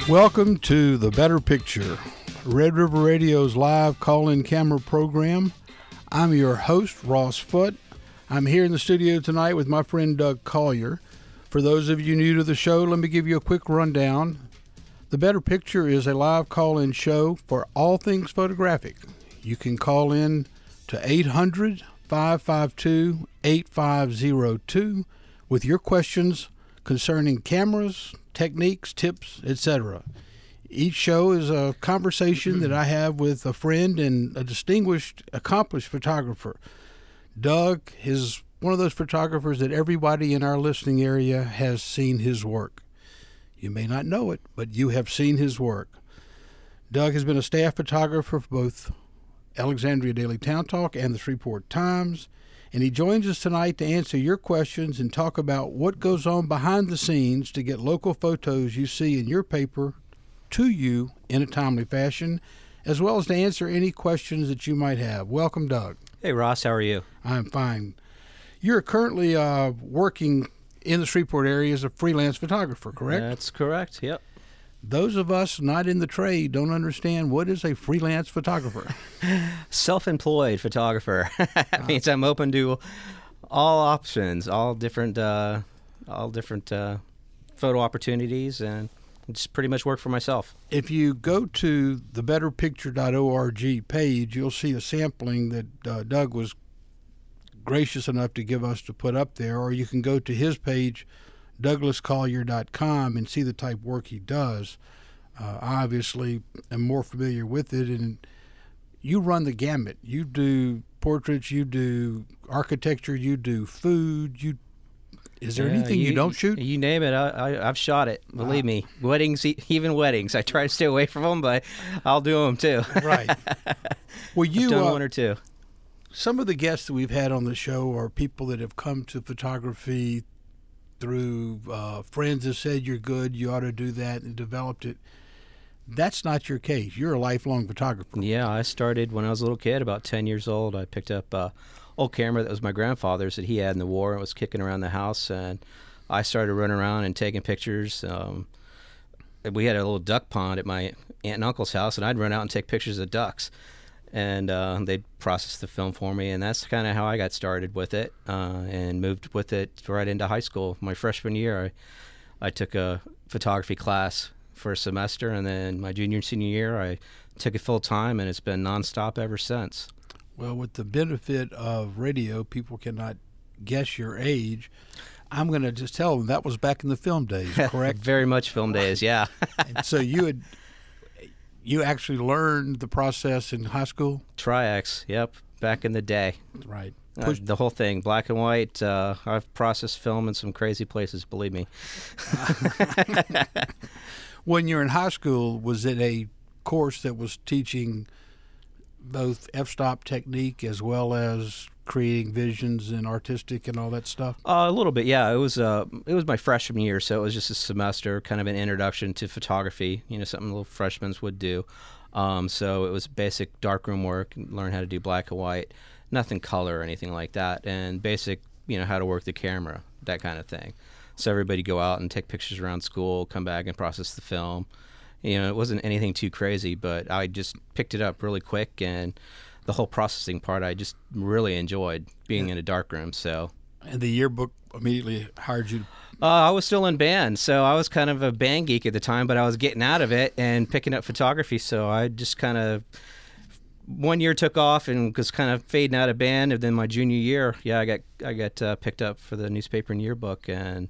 Welcome to The Better Picture, Red River Radio's live call-in camera program. I'm your host, Ross Foote. I'm here in the studio tonight with my friend Doug Collier. For those of you new to the show, let me give you a quick rundown. The Better Picture is a live call-in show for all things photographic. You can call in to 800-552-8502 with your questions concerning cameras, techniques, tips, etc. Each show is a conversation that I have with a friend and a distinguished, accomplished photographer. Doug is one of those photographers that everybody in our listening area has seen his work. You may not know it, but you have seen his work. Doug has been a staff photographer for both Alexandria Daily Town Talk and the Shreveport Times, and he joins us tonight to answer your questions and talk about what goes on behind the scenes to get local photos you see in your paper to you in a timely fashion, as well as to answer any questions that you might have. Welcome, Doug. Hey, Ross. How are you? I'm fine. You're currently working in the Shreveport area as a freelance photographer, correct? That's correct, yep. Those of us not in the trade don't understand what is a freelance photographer. Self-employed photographer. That means I'm open to all options, all different photo opportunities, and just pretty much work for myself. If you go to the betterpicture.org page, you'll see a sampling that Doug was gracious enough to give us to put up there, or you can go to his page, douglascollier.com, and see the type of work he does. I obviously am more familiar with it, and you run the gamut. You do portraits, you do architecture, you do food. Is there anything you don't shoot? You name it, I've shot it. Believe me, weddings, even weddings. I try to stay away from them, but I'll do them too. Right. Well, I've done one or two. Some of the guests that we've had on the show are people that have come to photography through friends that said you're good, you ought to do that, and developed it. That's not your case. You're a lifelong photographer. Yeah, I started when I was a little kid, about 10 years old. I picked up an old camera that was my grandfather's that he had in the war. It was kicking around the house, and I started running around and taking pictures. We had a little duck pond at my aunt and uncle's house, and I'd run out and take pictures of ducks. And they'd process the film for me, and that's kind of how I got started with it, and moved with it right into high school. My freshman year, I took a photography class for a semester, and then my junior and senior year, I took it full-time, and it's been nonstop ever since. Well, with the benefit of radio, people cannot guess your age. I'm going to just tell them that was back in the film days, correct? Very much film days, yeah. And so you actually learned the process in high school? Tri-X, yep, back in the day. Right. The whole thing, black and white. I've processed film in some crazy places, believe me. When you're in high school, was it a course that was teaching both f-stop technique as well as creating visions and artistic and all that stuff? A little bit, yeah. It was my freshman year, so it was just a semester, kind of an introduction to photography. Something little freshmen would do. So it was basic darkroom work, learn how to do black and white, nothing color or anything like that, and basic, how to work the camera, that kind of thing. So everybody go out and take pictures around school, come back and process the film. It wasn't anything too crazy, but I just picked it up really quick, and the whole processing part I just really enjoyed being in a darkroom. So, and the yearbook immediately hired you? I was still in band, so I was kind of a band geek at the time, but I was getting out of it and picking up photography. So I just kind of, one year took off and was kind of fading out of band, and then my junior year, I got picked up for the newspaper and yearbook, and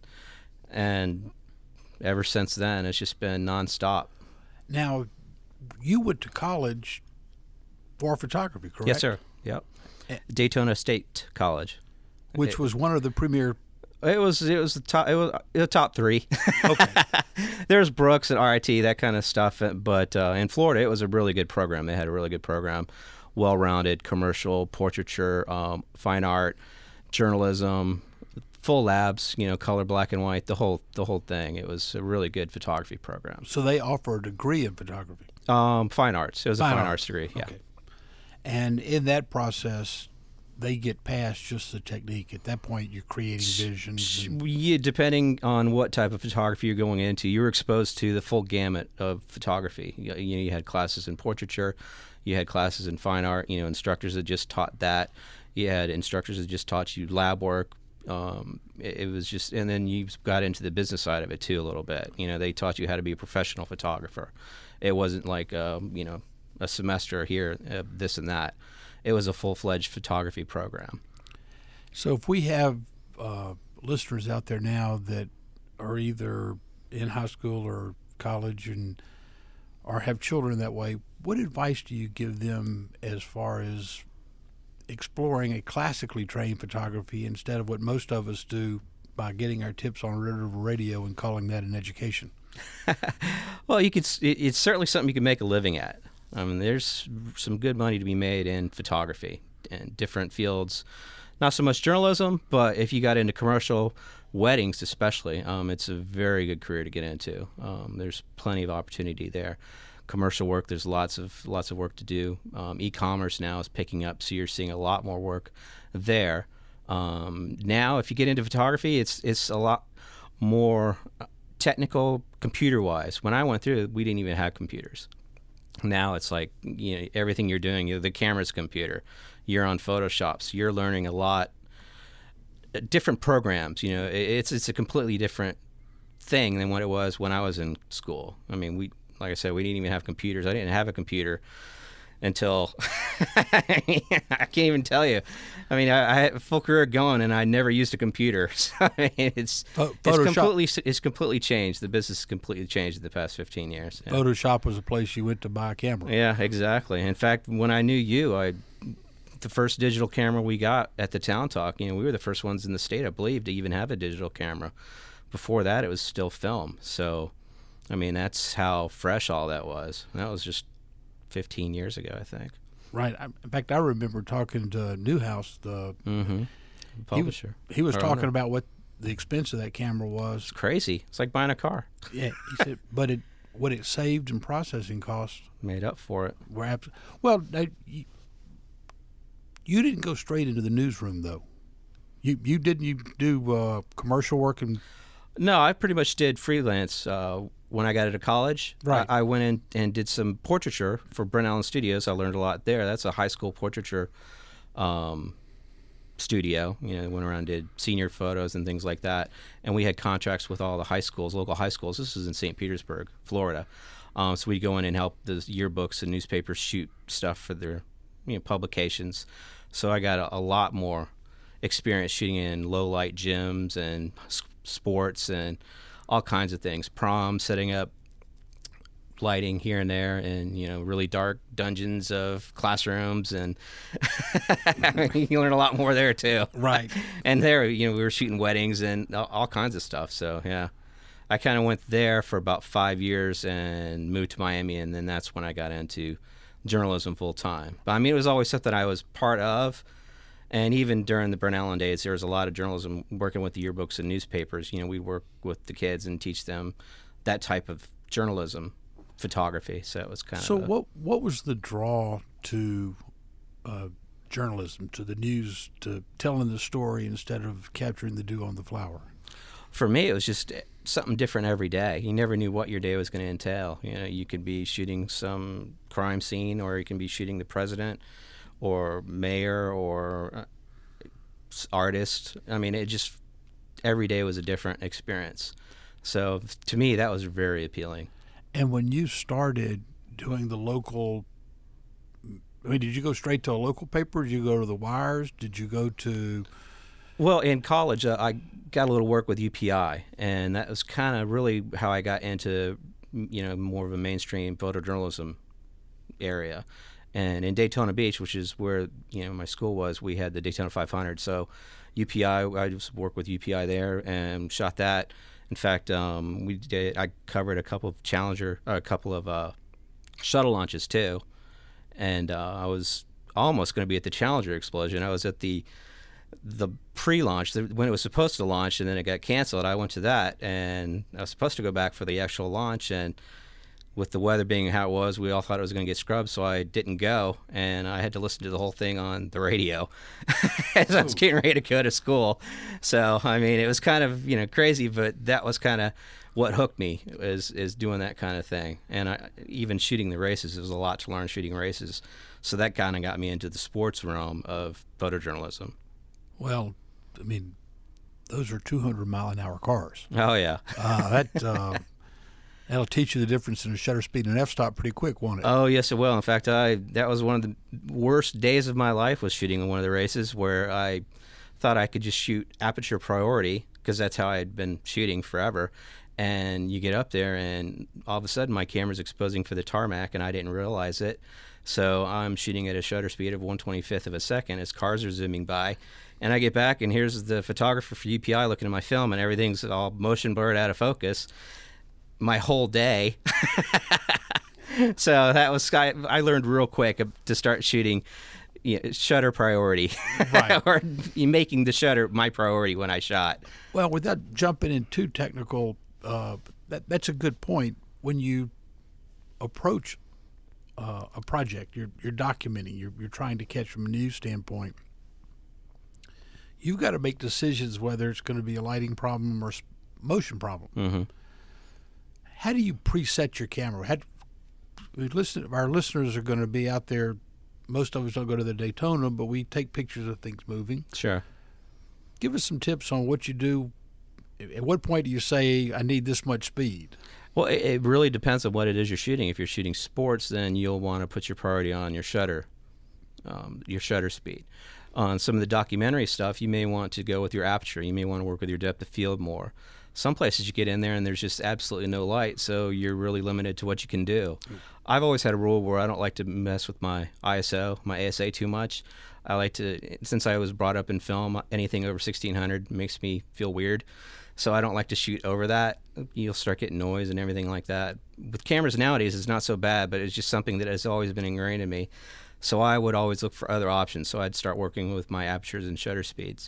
ever since then it's just been nonstop. Now, you went to college for photography, correct? Yes, sir. Yep. Daytona State College, which was one of the premier. It was the top. It was the top three. Okay. There's Brooks and RIT, that kind of stuff, but in Florida it was a really good program. They had a really good program, well-rounded, commercial, portraiture, fine art, journalism, full labs. Color, black and white, the whole thing. It was a really good photography program. So they offer a degree in photography. Fine arts. It was a fine arts degree. Yeah. Okay. And in that process, they get past just the technique. At that point, you're creating visions. Yeah, depending on what type of photography you're going into, you're exposed to the full gamut of photography. You had classes in portraiture, you had classes in fine art. Instructors that just taught that. You had instructors that just taught you lab work. It was just, and then you got into the business side of it too a little bit. They taught you how to be a professional photographer. It wasn't like a semester here, this and that. It was a full-fledged photography program. So if we have listeners out there now that are either in high school or college or have children that way, what advice do you give them as far as exploring a classically trained photography instead of what most of us do by getting our tips on Red River Radio and calling that an education? Well, it's certainly something you can make a living at. There's some good money to be made in photography and different fields. Not so much journalism, but if you got into commercial weddings especially, it's a very good career to get into. There's plenty of opportunity there. Commercial work, there's lots of work to do. E-commerce now is picking up, so you're seeing a lot more work there. Now, if you get into photography, it's a lot more technical computer-wise. When I went through, we didn't even have computers. Now it's like everything you're doing, the camera's computer. You're on Photoshop, so you're learning a lot different programs. It's a completely different thing than what it was when I was in school. Like I said, we didn't even have computers. I didn't have a computer until I can't even tell you. I had a full career going, and I never used a computer. So it's completely changed. The business has completely changed in the past 15 years. Yeah. Photoshop was a place you went to buy a camera. Yeah, exactly. In fact, when I knew you, the first digital camera we got at the Town Talk, we were the first ones in the state, I believe, to even have a digital camera. Before that, it was still film. So, that's how fresh all that was. And that was just 15 years ago, I think. Right. In fact, I remember talking to Newhouse, the publisher. He was talking about what the expense of that camera was. It's crazy. It's like buying a car. Yeah. He said, but what it saved in processing costs made up for it. You didn't go straight into the newsroom, though. You do commercial work and. No, I pretty much did freelance when I got out of college. Right. I went in and did some portraiture for Brent Allen Studios. I learned a lot there. That's a high school portraiture studio. Went around and did senior photos and things like that. And we had contracts with all the high schools, local high schools. This was in St. Petersburg, Florida. So we'd go in and help the yearbooks and newspapers shoot stuff for their publications. So I got a lot more experience shooting in low light gyms and sports and all kinds of things, prom, setting up lighting here and there, and really dark dungeons of classrooms, and you learn a lot more there too. Right. And there, we were shooting weddings and all kinds of stuff. So yeah, I kind of went there for about 5 years and moved to Miami, and then that's when I got into journalism full time. But it was always something I was part of. And even during the Brent Allen days, there was a lot of journalism working with the yearbooks and newspapers. We'd work with the kids and teach them that type of journalism, photography. So it was kind of. So what was the draw to journalism, to the news, to telling the story instead of capturing the dew on the flower? For me, it was just something different every day. You never knew what your day was going to entail. You could be shooting some crime scene, or you can be shooting the president, or mayor, or artist. It just every day was a different experience. So to me, that was very appealing. And when you started doing the local, did you go straight to a local paper? Did you go to the wires? Did you go to? Well, in college, I got a little work with UPI, and that was kind of really how I got into, more of a mainstream photojournalism area. And in Daytona Beach, which is where my school was, we had the Daytona 500. So UPI, I just worked with UPI there and shot that. In fact, I covered a couple of shuttle launches too, and I was almost going to be at the Challenger explosion. I was at the pre-launch when it was supposed to launch, and then it got canceled. I went to that, and I was supposed to go back for the actual launch, and with the weather being how it was, we all thought it was going to get scrubbed, so I didn't go, and I had to listen to the whole thing on the radio as I was getting ready to go to school. So, I mean, it was kind of, crazy, but that was kind of what hooked me is doing that kind of thing. And even shooting the races, there was a lot to learn shooting races. So that kind of got me into the sports realm of photojournalism. Well, I mean, those are 200-mile-an-hour cars. Oh, yeah. That'll teach you the difference in a shutter speed and f-stop pretty quick, won't it? Oh, yes, it will. In fact, that was one of the worst days of my life, was shooting in one of the races where I thought I could just shoot aperture priority, because that's how I had been shooting forever. And you get up there, and all of a sudden my camera's exposing for the tarmac, and I didn't realize it. So I'm shooting at a shutter speed of 1/25 of a second as cars are zooming by. And I get back, and here's the photographer for UPI looking at my film, and everything's all motion blurred out of focus. My whole day. So that was, I learned real quick to start shooting shutter priority, Right. or making the shutter my priority when I shot. Well, without jumping in too technical, that's a good point. When you approach a project, you're documenting, you're trying to catch from a news standpoint. You've got to make decisions whether it's going to be a lighting problem or motion problem. Mm-hmm. How do you preset your camera? Our listeners are going to be out there. Most of us don't go to the Daytona, but we take pictures of things moving. Sure. Give us some tips on what you do. At what point do you say, I need this much speed? Well, it really depends on what it is you're shooting. If you're shooting sports, then you'll want to put your priority on your shutter speed. On some of the documentary stuff, you may want to go with your aperture. You may want to work with your depth of field more. Some places you get in there and there's just absolutely no light, so you're really limited to what you can do. I've always had a rule where I don't like to mess with my ISO, my ASA too much. I like to, since I was brought up in film, anything over 1600 makes me feel weird. So I don't like to shoot over that. You'll start getting noise and everything like that. With cameras nowadays, it's not so bad, but it's just something that has always been ingrained in me. So I would always look for other options. So I'd start working with my apertures and shutter speeds.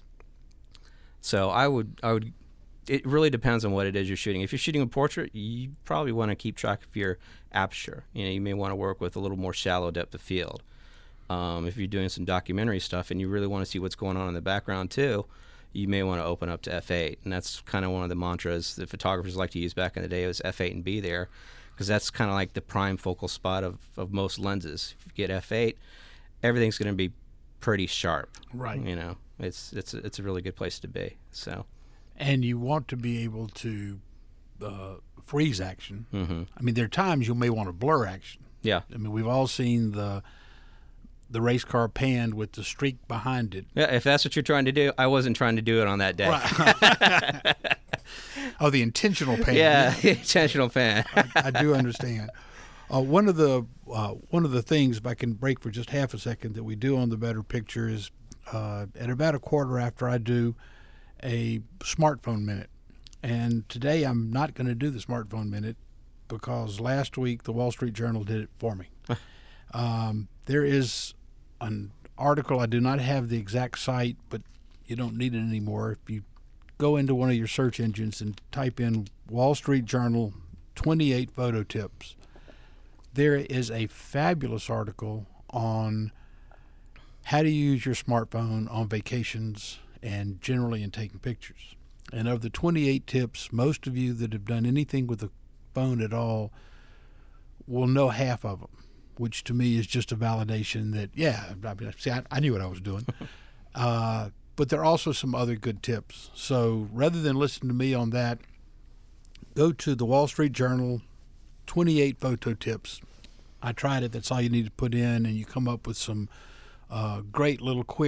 So I would. It really depends on what it is you're shooting. If you're shooting a portrait, you probably want to keep track of your aperture. You may want to work with a little more shallow depth of field. If you're doing some documentary stuff and you really want to see what's going on in the background too, you may want to open up to f8. And that's kind of one of the mantras that photographers like to use back in the day, was f8 and be there, because that's kind of like the prime focal spot of most lenses. If you get f8, everything's going to be pretty sharp. Right. It's a really good place to be. So. And you want to be able to freeze action. Mm-hmm. I mean, there are times you may want to blur action. Yeah. I mean, we've all seen the race car panned with the streak behind it. Yeah, if that's what you're trying to do, I wasn't trying to do it on that day. Right. Oh, the intentional pan. Yeah, the intentional pan. I do understand. One of the things, if I can break for just half a second, that we do on the Better Picture is at about a quarter after I do a smartphone minute. And today I'm not going to do the smartphone minute because last week the Wall Street Journal did it for me. There is an article, I do not have the exact site, but you don't need it anymore. If you go into one of your search engines and type in Wall Street Journal 28 photo tips, there is a fabulous article on how to use your smartphone on vacations and generally in taking pictures. And of the 28 tips, most of you that have done anything with a phone at all will know half of them, which to me is just a validation that, I knew what I was doing. But there are also some other good tips. So rather than listen to me on that, go to the Wall Street Journal 28 photo tips. I tried it. That's all you need to put in, and you come up with some great little quick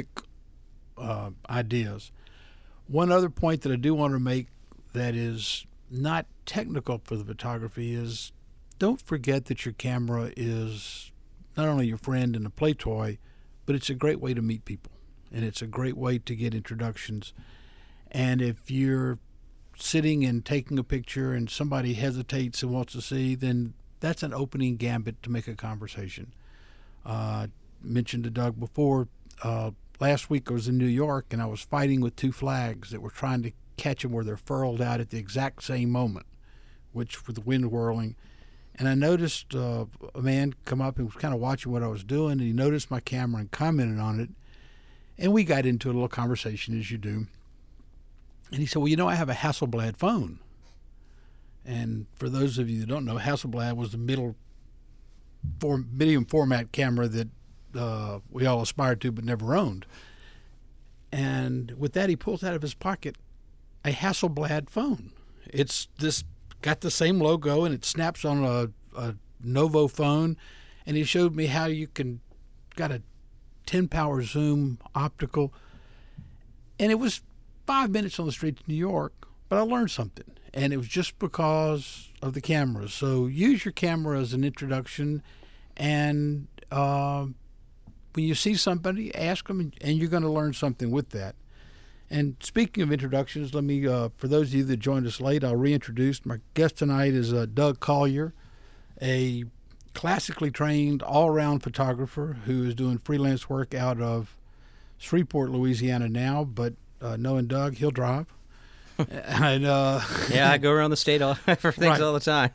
ideas. One other point that I do want to make that is not technical for the photography is don't forget that your camera is not only your friend and a play toy, but it's a great way to meet people, and it's a great way to get introductions. And if you're sitting and taking a picture and somebody hesitates and wants to see, then that's an opening gambit to make a conversation. Mentioned to Doug before, last week I was in New York and I was fighting with two flags that were trying to catch them where they're furled out at the exact same moment, which with the wind whirling. And I noticed a man come up and was kind of watching what I was doing, and he noticed my camera and commented on it. And we got into a little conversation, as you do. And he said, well, you know, I have a Hasselblad phone. And for those of you that don't know, Hasselblad was the medium format camera that we all aspired to but never owned. And with that, he pulls out of his pocket a Hasselblad phone. It's this got the same logo, and it snaps on a Novo phone. And he showed me how you got a 10-power zoom optical. And it was 5 minutes on the street to New York, but I learned something. And it was just because of the cameras. So use your camera as an introduction, and when you see somebody, ask them, and you're going to learn something with that. And speaking of introductions, let me, for those of you that joined us late, I'll reintroduce. My guest tonight is Doug Collier, a classically trained all-around photographer who is doing freelance work out of Shreveport, Louisiana now, but knowing Doug, he'll drive. And, yeah, I go around the state for things all the time.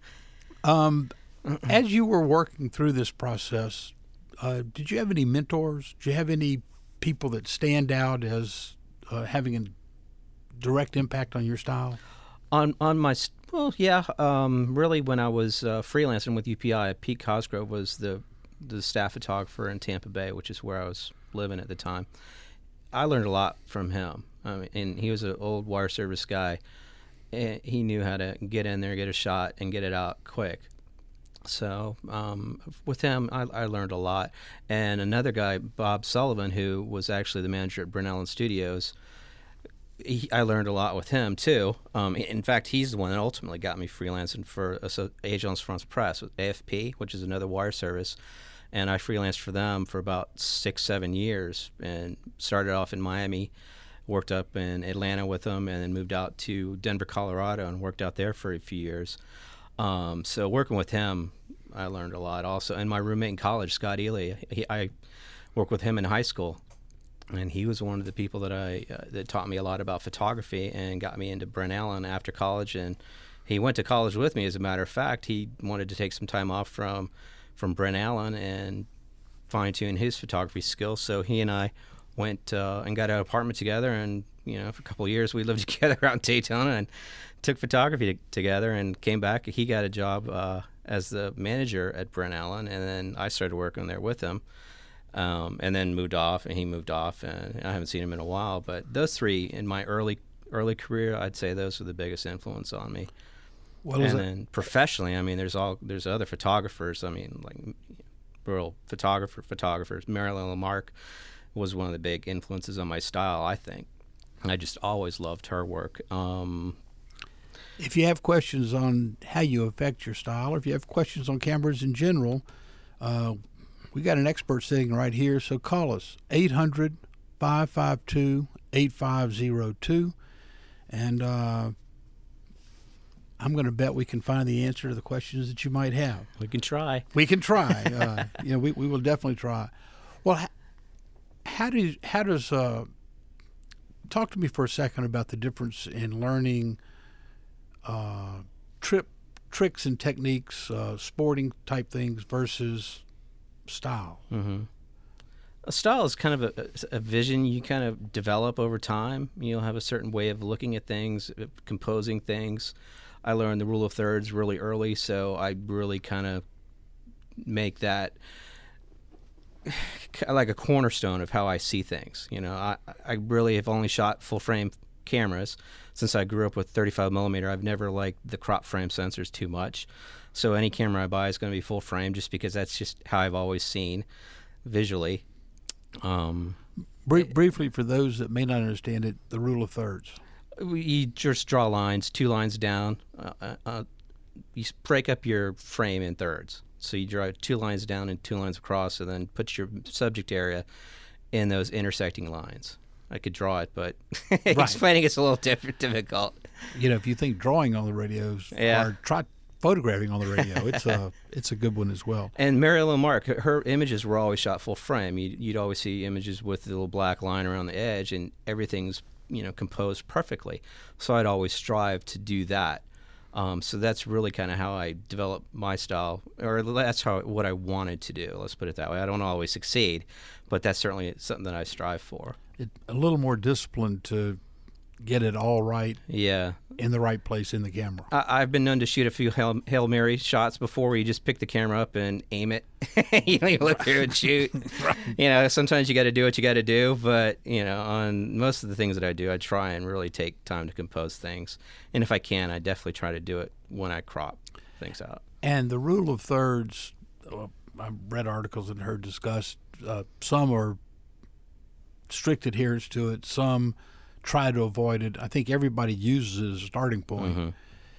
As you were working through this process, did you have any mentors? Did you have any people that stand out as having a direct impact on your style? On my yeah. Really, when I was freelancing with UPI, Pete Cosgrove was the staff photographer in Tampa Bay, which is where I was living at the time. I learned a lot from him. I mean, and he was an old wire service guy. And he knew how to get in there, get a shot, and get it out quick. So with him, I learned a lot. And another guy, Bob Sullivan, who was actually the manager at Brent Allen Studios, I learned a lot with him, too. In fact, he's the one that ultimately got me freelancing for Agence France Presse, with AFP, which is another wire service. And I freelanced for them for about 6-7 years and started off in Miami, worked up in Atlanta with them, and then moved out to Denver, Colorado, and worked out there for a few years. So working with him, I learned a lot also. And my roommate in college, Scott Ely, I worked with him in high school, and he was one of the people that taught me a lot about photography and got me into Brent Allen after college. And he went to college with me, as a matter of fact. He wanted to take some time off from Brent Allen and fine-tune his photography skills. So he and I went and got an apartment together, and for a couple of years we lived together out in Daytona and took photography together, and came back. He got a job as the manager at Brent Allen, and then I started working there with him, and then moved off, and he moved off, and I haven't seen him in a while. But those three in my early career, I'd say those were the biggest influence on me. And then professionally, I mean, there's other photographers. I mean, like real photographers. Marilyn Lamarck was one of the big influences on my style, I think. I just always loved her work. If you have questions on how you affect your style, or if you have questions on cameras in general, we got an expert sitting right here. So call us 800-552-8502, and I'm going to bet we can find the answer to the questions that you might have. We can try. We can try. We will definitely try. Well, how does talk to me for a second about the difference in learning tricks and techniques, sporting type things versus style. Mm-hmm. A style is kind of a vision you kind of develop over time. You'll have a certain way of looking at things, composing things. I learned the rule of thirds really early, so I really kind of make that like a cornerstone of how I see things. I really have only shot full frame cameras since I grew up with 35 millimeter. I've never liked the crop frame sensors too much, so any camera I buy is going to be full frame, just because that's just how I've always seen visually. Briefly, for those that may not understand it, the rule of thirds. You just draw lines, 2 lines down. You break up your frame in thirds. So you draw 2 lines down and 2 lines across, and then put your subject area in those intersecting lines. I could draw it, but explaining it's a little difficult. If you think drawing on the radio is hard, try photographing on the radio. It's a good one as well. And Mary Lamarck, her images were always shot full frame. You'd always see images with the little black line around the edge, and everything's composed perfectly. So I'd always strive to do that. So that's really kind of how I developed my style, or that's what I wanted to do. Let's put it that way. I don't always succeed, but that's certainly something that I strive for. A little more discipline to get it all right. Yeah. In the right place in the camera. I've been known to shoot a few Hail Mary shots before where you just pick the camera up and aim it. You don't even look through and shoot. Right. You know, sometimes you got to do what you got to do, but, you know, on most of the things that I do, I try and really take time to compose things. And if I can, I definitely try to do it when I crop things out. And the rule of thirds, I've read articles and heard discussed. Some are strict adherence to it. Some try to avoid it. I think everybody uses it as a starting point. Mm-hmm.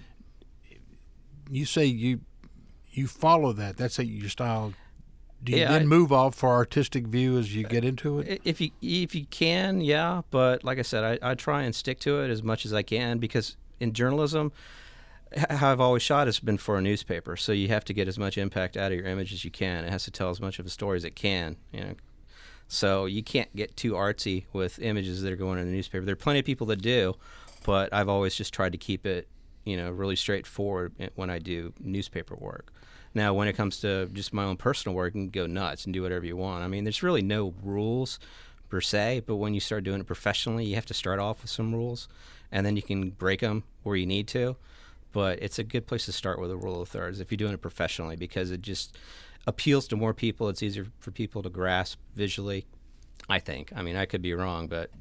You say you follow that. That's your style. Do you then move off for artistic view as you get into it? If you can, yeah. But like I said, I try and stick to it as much as I can, because in journalism, how I've always shot has been for a newspaper. So you have to get as much impact out of your image as you can. It has to tell as much of a story as it can, you know. So you can't get too artsy with images that are going in the newspaper. There are plenty of people that do, but I've always just tried to keep it, you know, really straightforward when I do newspaper work. Now, when it comes to just my own personal work, you can go nuts and do whatever you want. I mean, there's really no rules per se, but when you start doing it professionally, you have to start off with some rules, and then you can break them where you need to. But it's a good place to start with a rule of thirds if you're doing it professionally, because it just appeals to more people. It's easier for people to grasp visually, I think. I mean, I could be wrong, but...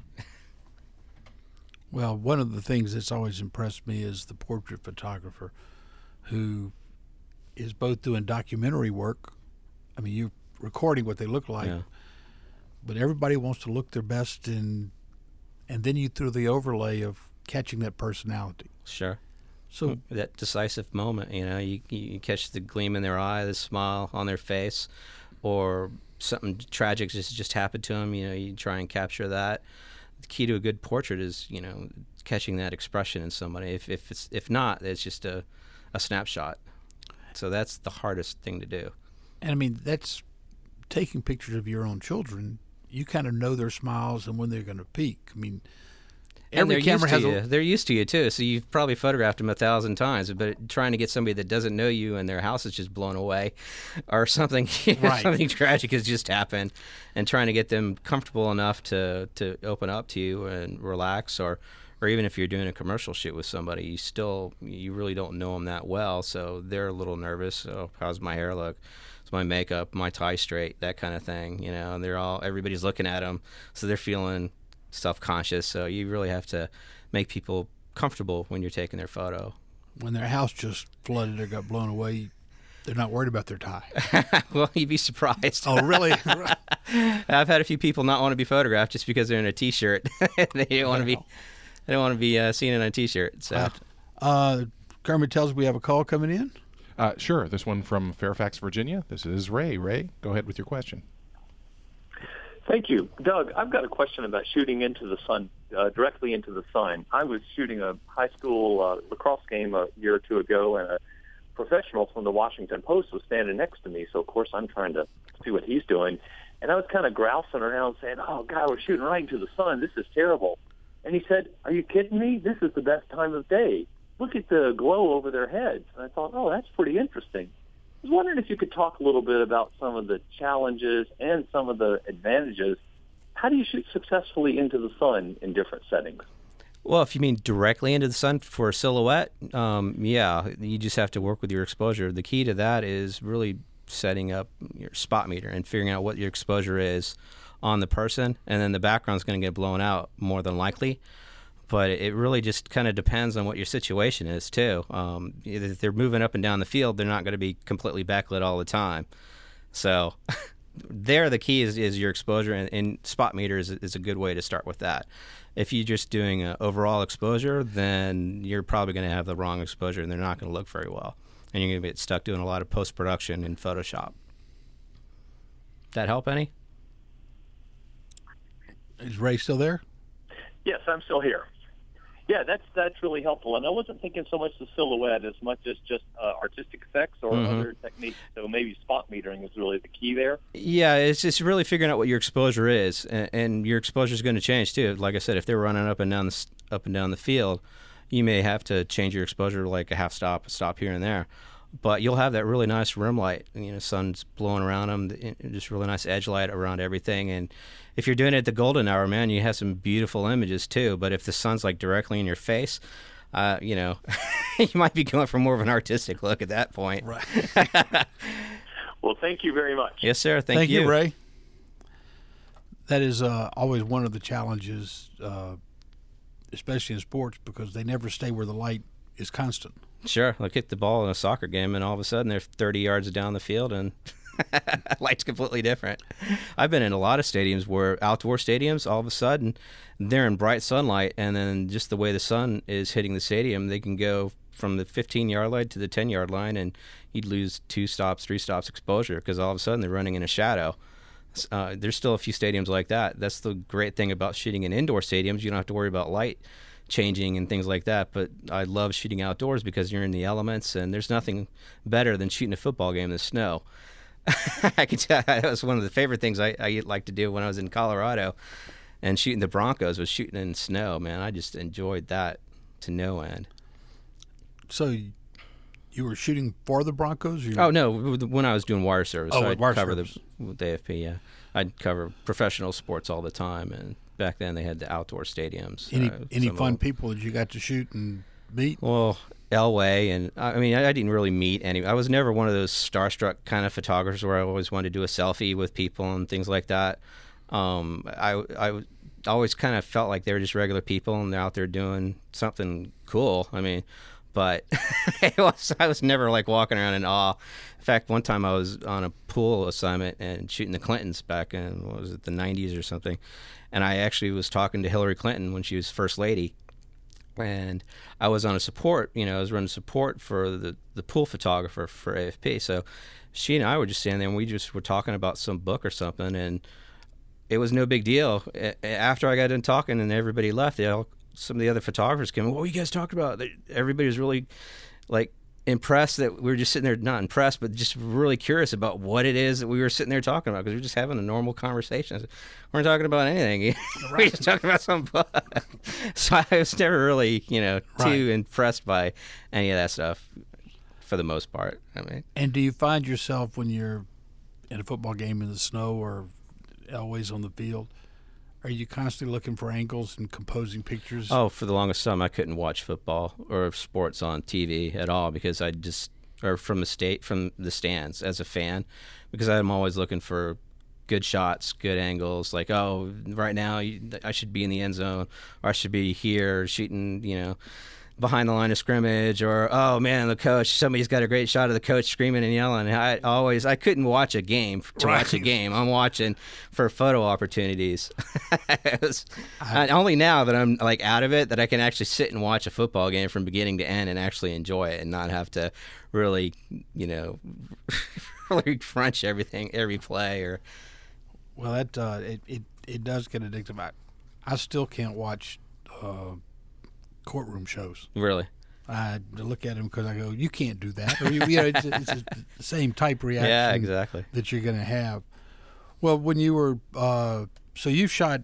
Well, one of the things that's always impressed me is the portrait photographer who is both doing documentary work. I mean, you're recording what they look like, yeah, but everybody wants to look their best, and then you throw the overlay of catching that personality. Sure. So that decisive moment, you know, you catch the gleam in their eye, the smile on their face, or something tragic just happened to them. You know, you try and capture that. The key to a good portrait is, you know, catching that expression in somebody. If not, it's just a snapshot. So that's the hardest thing to do. And I mean, that's taking pictures of your own children. You kind of know their smiles and when they're going to peak. I mean, every camera has they're used to you too, so you've probably photographed them 1,000 times. But trying to get somebody that doesn't know you and their house is just blown away, or something, right, something tragic has just happened, and trying to get them comfortable enough to open up to you and relax, or even if you're doing a commercial shoot with somebody, you really don't know them that well, so they're a little nervous. Oh, how's my hair look? Is my makeup, my tie straight? That kind of thing, you know. And everybody's looking at them, so they're feeling self-conscious. So you really have to make people comfortable when you're taking their photo. When their house just flooded or got blown away, they're not worried about their tie. Well, you'd be surprised. Oh, really? I've had a few people not want to be photographed just because they're in a T-shirt. They don't want to be seen in a T-shirt. So, Kermit tells me we have a call coming in. Sure. This one from Fairfax, Virginia. This is Ray. Ray, go ahead with your question. Thank you. Doug, I've got a question about shooting into the sun, directly into the sun. I was shooting a high school lacrosse game a year or two ago, and a professional from the Washington Post was standing next to me, so of course I'm trying to see what he's doing. And I was kind of grousing around saying, oh, God, we're shooting right into the sun. This is terrible. And he said, are you kidding me? This is the best time of day. Look at the glow over their heads. And I thought, oh, that's pretty interesting. I was wondering if you could talk a little bit about some of the challenges and some of the advantages. How do you shoot successfully into the sun in different settings? Well, if you mean directly into the sun for a silhouette, yeah, you just have to work with your exposure. The key to that is really setting up your spot meter and figuring out what your exposure is on the person, and then the background's going to get blown out more than likely. But it really just kind of depends on what your situation is, too. If they're moving up and down the field, they're not going to be completely backlit all the time. So the key is your exposure, and spot meter is a good way to start with that. If you're just doing an overall exposure, then you're probably going to have the wrong exposure, and they're not going to look very well. And you're going to get stuck doing a lot of post-production in Photoshop. That help any? Is Ray still there? Yes, I'm still here. Yeah, that's really helpful. And I wasn't thinking so much the silhouette as much as just artistic effects or other techniques. So maybe spot metering is really the key there. Yeah, it's just really figuring out what your exposure is, and your exposure is going to change too. Like I said, if they're running up and down the field, you may have to change your exposure to like a half stop, a stop here and there. But you'll have that really nice rim light, sun's blowing around them, just really nice edge light around everything. And if you're doing it at the golden hour, man, you have some beautiful images too. But if the sun's like directly in your face, you might be going for more of an artistic look at that point. Right. Well, thank you very much. Yes, sir. Thank you, Ray. That is always one of the challenges, especially in sports, because they never stay where the light is constant. Sure. They'll kick the ball in a soccer game, and all of a sudden they're 30 yards down the field, and light's completely different. I've been in a lot of stadiums where outdoor stadiums, all of a sudden, they're in bright sunlight, and then just the way the sun is hitting the stadium, they can go from the 15-yard line to the 10-yard line, and you'd lose 2 stops, 3 stops exposure because all of a sudden they're running in a shadow. There's still a few stadiums like that. That's the great thing about shooting in indoor stadiums. You don't have to worry about light changing and things like that. But I love shooting outdoors because you're in the elements, and there's nothing better than shooting a football game in the snow. I can tell that was one of the favorite things I like to do when I was in Colorado, and shooting the Broncos was shooting in snow. Man, I just enjoyed that to no end. So you were shooting for the Broncos? Oh, no, when I was doing wire service. Oh, I'd wire cover service. the AFP, yeah. I'd cover professional sports all the time, and back then they had the outdoor stadiums. Any fun people that you got to shoot and meet? Well, Elway, and I mean, I didn't really meet any. I was never one of those starstruck kind of photographers where I always wanted to do a selfie with people and things like that. I always kind of felt like they were just regular people, and they're out there doing something cool. I mean, but I was never like walking around in awe. In fact, one time I was on a pool assignment and shooting the Clintons back in, what was it, the 90s or something. And I actually was talking to Hillary Clinton when she was First Lady. And I was on a support, I was running support for the pool photographer for AFP. So she and I were just standing there, and we just were talking about some book or something. And it was no big deal. After I got done talking and everybody left, some of the other photographers came in, what were you guys talking about? Everybody was really, like, impressed that we were just sitting there, not impressed, but just really curious about what it is that we were sitting there talking about, because we were just having a normal conversation. We weren't talking about anything. We were just talking about some book. So I was never really, too impressed by any of that stuff for the most part. I mean, and do you find yourself when you're in a football game in the snow or always on the field, are you constantly looking for angles and composing pictures? Oh, for the longest time, I couldn't watch football or sports on TV at all because or from the stands as a fan, because I'm always looking for good shots, good angles. Like, oh, right now I should be in the end zone, or I should be here shooting, behind the line of scrimmage, or oh man, somebody's got a great shot of the coach screaming and yelling. I couldn't watch a game to watch a game. I'm watching for photo opportunities. Only now that I'm like out of it that I can actually sit and watch a football game from beginning to end and actually enjoy it and not have to really, really crunch everything, every play. Or well, that it does get addictive. I still can't watch courtroom shows. Really? I look at them because I go, you can't do that. Or, it's the same type reaction. Yeah, exactly. That you're going to have. Well, when you were, so you shot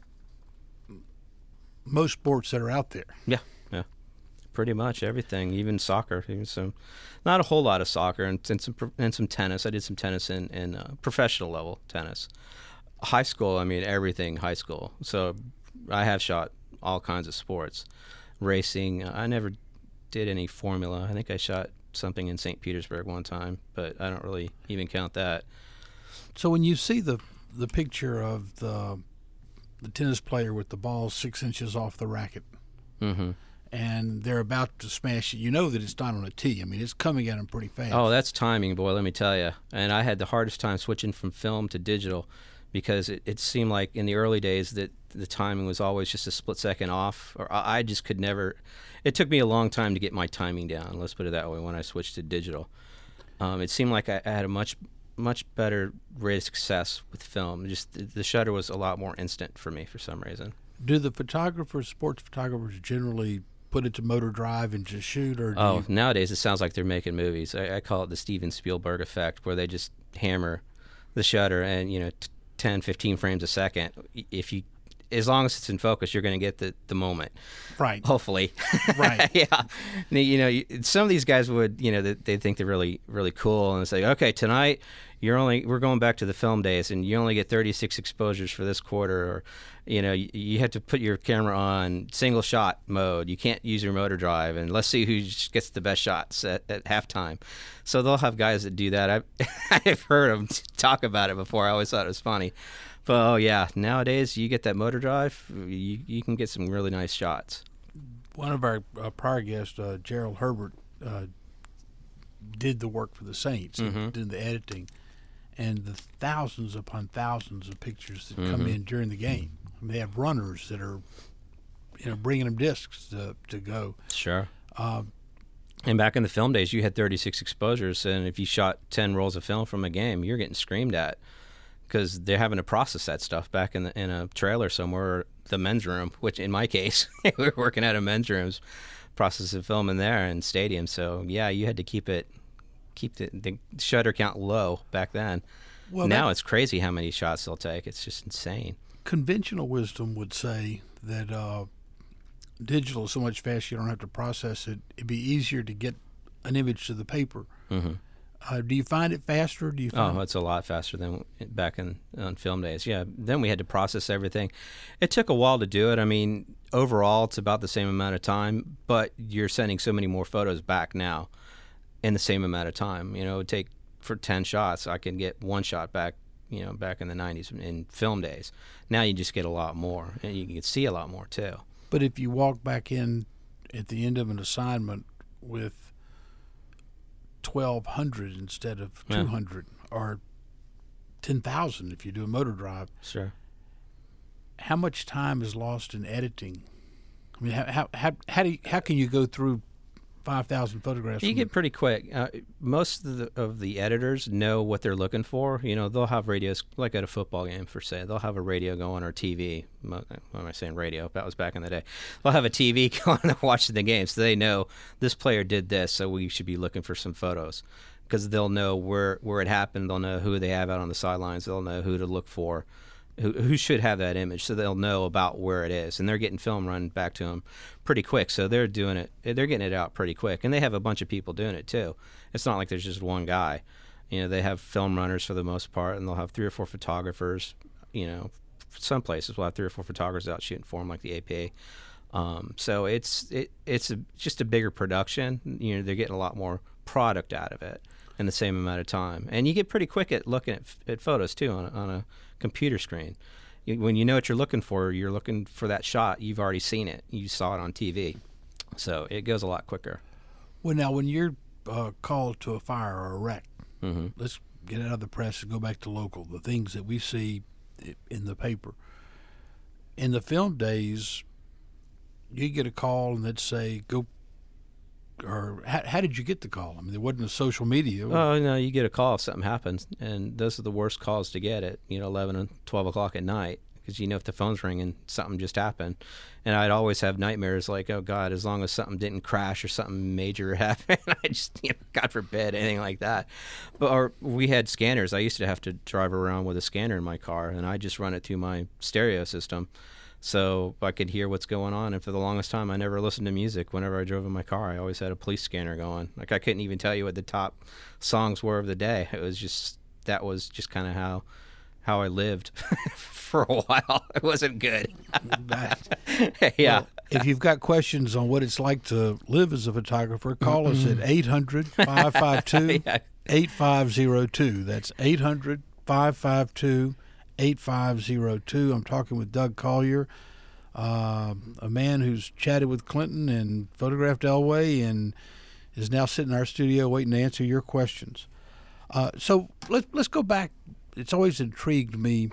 most sports that are out there. Yeah, pretty much everything, even soccer. Not a whole lot of soccer, and some tennis. I did some tennis in professional level tennis. High school, I mean everything high school. So I have shot all kinds of sports. Racing, I never did any formula. I think I shot something in St. Petersburg one time, but I don't really even count that. So when you see the picture of the tennis player with the ball 6 inches off the racket, mm-hmm. and they're about to smash it, you know that it's not on a tee. I mean, it's coming at them pretty fast. Oh, that's timing, boy, let me tell you. And I had the hardest time switching from film to digital, because it seemed like in the early days that the timing was always just a split second off, or I just could never. It took me a long time to get my timing down, let's put it that way, when I switched to digital. It seemed like I had a much better rate of success with film. Just the shutter was a lot more instant for me for some reason. Do the sports photographers generally put it to motor drive and just shoot? Or nowadays it sounds like they're making movies. I call it the Steven Spielberg effect, where they just hammer the shutter and 10, 15 frames a second. If you as long as it's in focus, you're going to get the moment. Right. Hopefully. Right. Yeah. Some of these guys would, they think they're really, really cool and say, okay, tonight we're going back to the film days and you only get 36 exposures for this quarter, or, you have to put your camera on single shot mode. You can't use your motor drive, and let's see who gets the best shots at halftime. So they'll have guys that do that. I've heard them talk about it before. I always thought it was funny. But, nowadays you get that motor drive, you can get some really nice shots. One of our prior guests, Gerald Herbert, did the work for the Saints, did the editing, and the thousands upon thousands of pictures that come in during the game. I mean, they have runners that are, bringing them discs to go. Sure. And back in the film days, you had 36 exposures, and if you shot 10 rolls of film from a game, you're getting screamed at because they're having to process that stuff back in a trailer somewhere, or the men's room, which in my case, we were working out of men's rooms, processing film in there in stadiums. So, yeah, you had to keep the shutter count low back then. Well, now it's crazy how many shots they'll take. It's just insane. Conventional wisdom would say that digital is so much faster you don't have to process it. It'd be easier to get an image to the paper. Do you find it faster? It's a lot faster than back on film days. Yeah, then we had to process everything. It took a while to do it. I mean, overall, it's about the same amount of time, but you're sending so many more photos back now in the same amount of time. It would take, for 10 shots, I can get one shot back, back in the 90s in film days. Now you just get a lot more, and you can see a lot more, too. But if you walk back in at the end of an assignment with 1,200 instead of 200, or 10,000 if you do a motor drive, sure, how much time is lost in editing? I mean, how can you go through 5,000 photographs? You get pretty quick. Most of the editors know what they're looking for. They'll have radios, like at a football game, for say. They'll have a radio going, or TV. What am I saying, radio? That was back in the day. They'll have a TV going and watching the game, so they know this player did this, so we should be looking for some photos. Because they'll know where it happened. They'll know who they have out on the sidelines. They'll know who to look for, who should have that image, so they'll know about where it is. And they're getting film run back to them pretty quick, so they're getting it out pretty quick. And they have a bunch of people doing it too. It's not like there's just one guy. They have film runners for the most part, and they'll have 3 or 4 photographers. Some places will have 3 or 4 photographers out shooting for them, like the APA. So it's just a bigger production. They're getting a lot more product out of it in the same amount of time. And you get pretty quick at looking at photos too on a computer screen. When you know what you're looking for that shot, you've already seen it. You saw it on TV. So it goes a lot quicker. Well, now, when you're called to a fire or a wreck, let's get out of the press and go back to local, the things that we see in the paper. In the film days, you get a call and they'd say, go. Or how did you get the call? I mean, there wasn't a social media. Oh, no, you get a call if something happens, and those are the worst calls to get at 11 and 12 o'clock at night, because if the phone's ringing, something just happened. And I'd always have nightmares like, oh God, as long as something didn't crash or something major happened, I just, God forbid, anything like that. Or we had scanners. I used to have to drive around with a scanner in my car, and I just run it through my stereo system, so I could hear what's going on. And for the longest time, I never listened to music whenever I drove in my car. I always had a police scanner going. Like, I couldn't even tell you what the top songs were of the day. That was just kind of how I lived for a while. It wasn't good. Yeah. Well, if you've got questions on what it's like to live as a photographer, call us at 800-552-8502. That's 800-552-8502. 8502. I'm talking with Doug Collier, a man who's chatted with Clinton and photographed Elway and is now sitting in our studio waiting to answer your questions. So let's go back. It's always intrigued me.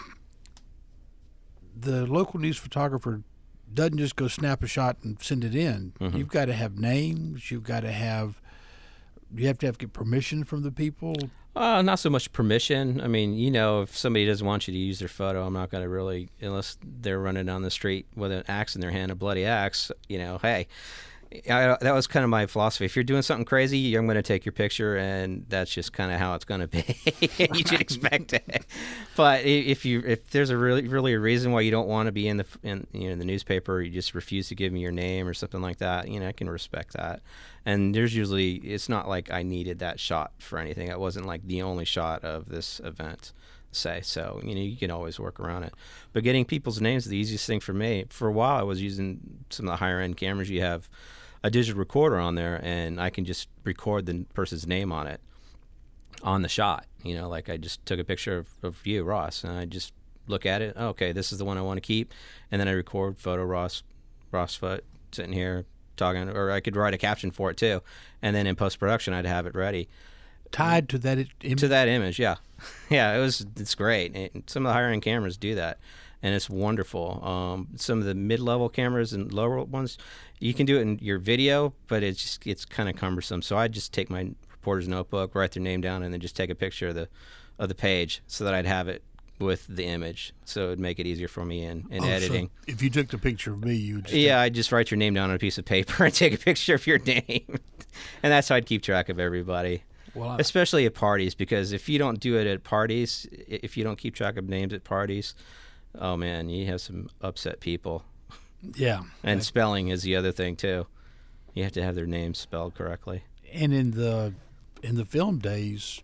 The local news photographer doesn't just go snap a shot and send it in. You've got to have names. You have to get permission from the people. Not so much permission. I mean, if somebody doesn't want you to use their photo, I'm not going to really, unless they're running down the street with an axe in their hand, a bloody axe, hey, That was kind of my philosophy. If you're doing something crazy, I'm going to take your picture, and that's just kind of how it's going to be. You should expect it. But if there's a really a reason why you don't want to be in the newspaper, or you just refuse to give me your name or something like that, I can respect that. And it's not like I needed that shot for anything. It wasn't like the only shot of this event. So you can always work around it, but getting people's names is the easiest thing for me. For a while I was using some of the higher end cameras. You have a digital recorder on there, and I can just record the person's name on it on the shot. Like I just took a picture of you, Ross, and I just look at it. Oh, okay, this is the one I want to keep, and then I record photo Ross Foot sitting here talking, or I could write a caption for it too, and then in post production I'd have it ready. Tied to that image? To that image, yeah. Yeah, it's great. Some of the higher end cameras do that, and it's wonderful. Some of the mid-level cameras and lower ones, you can do it in your video, but it's kind of cumbersome. So I just take my reporter's notebook, write their name down, and then just take a picture of the page so that I'd have it with the image, so it'd make it easier for me in editing. So if you took the picture of me, you would just I'd just write your name down on a piece of paper and take a picture of your name, and that's how I'd keep track of everybody. Well, especially at parties, because if you don't do it at parties, if you don't keep track of names at parties, oh man, you have some upset people. Yeah. And spelling is the other thing too. You have to have their names spelled correctly. And in the film days,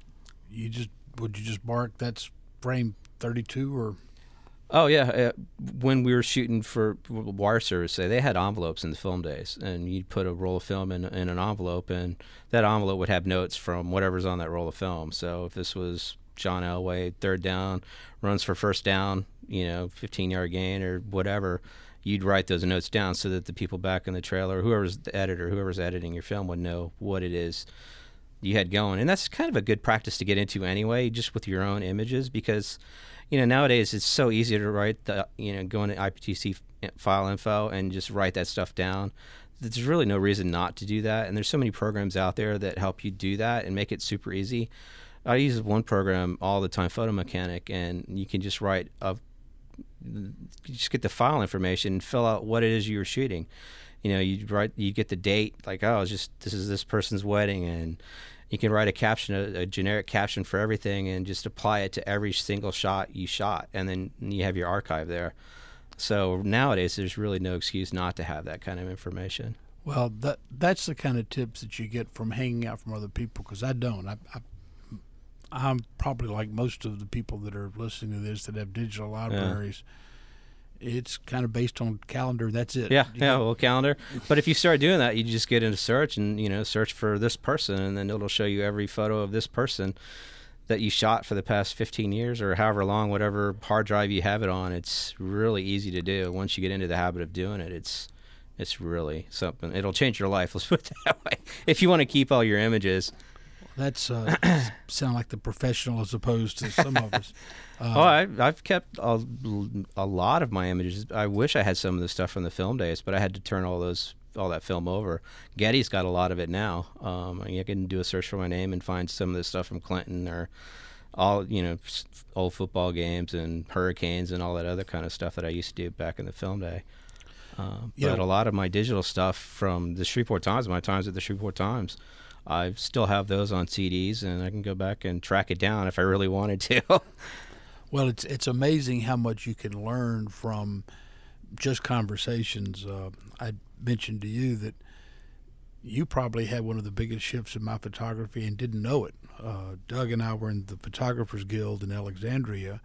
would you just mark that's frame 32 or? Oh yeah, when we were shooting for wire service, they had envelopes in the film days, and you'd put a roll of film in an envelope, and that envelope would have notes from whatever's on that roll of film. So if this was John Elway, third down, runs for first down, 15-yard gain or whatever, you'd write those notes down so that the people back in the trailer, whoever's the editor, whoever's editing your film, would know what it is you had going. And that's kind of a good practice to get into anyway, just with your own images, because nowadays it's so easy to write go into IPTC file info and just write that stuff down. There's really no reason not to do that, and there's so many programs out there that help you do that and make it super easy. I use one program all the time, Photo Mechanic, and you can just you just get the file information and fill out what it is you were shooting. You get the date, like, this is this person's wedding, and you can write a caption, a generic caption for everything, and just apply it to every single shot you shot, and then you have your archive there. So nowadays, there's really no excuse not to have that kind of information. Well, that's the kind of tips that you get from hanging out from other people, because I don't. I'm probably like most of the people that are listening to this that have digital libraries. Yeah. It's kind of based on calendar. That's it. Yeah, calendar. But if you start doing that, you just get into search and search for this person, and then it'll show you every photo of this person that you shot for the past 15 years or however long, whatever hard drive you have it on. It's really easy to do. Once you get into the habit of doing it, it's really something. It'll change your life. Let's put it that way. If you want to keep all your images. That's sound like the professional as opposed to some of us. I've kept a lot of my images. I wish I had some of the stuff from the film days, but I had to turn all that film over. Getty's got a lot of it now. I can do a search for my name and find some of the stuff from Clinton or all old football games and hurricanes and all that other kind of stuff that I used to do back in the film day. But a lot of my digital stuff from the Shreveport Times, my times at the Shreveport Times, I still have those on CDs, and I can go back and track it down if I really wanted to. Well, it's amazing how much you can learn from just conversations. I mentioned to you that you probably had one of the biggest shifts in my photography and didn't know it. Doug and I were in the Photographers Guild in Alexandria,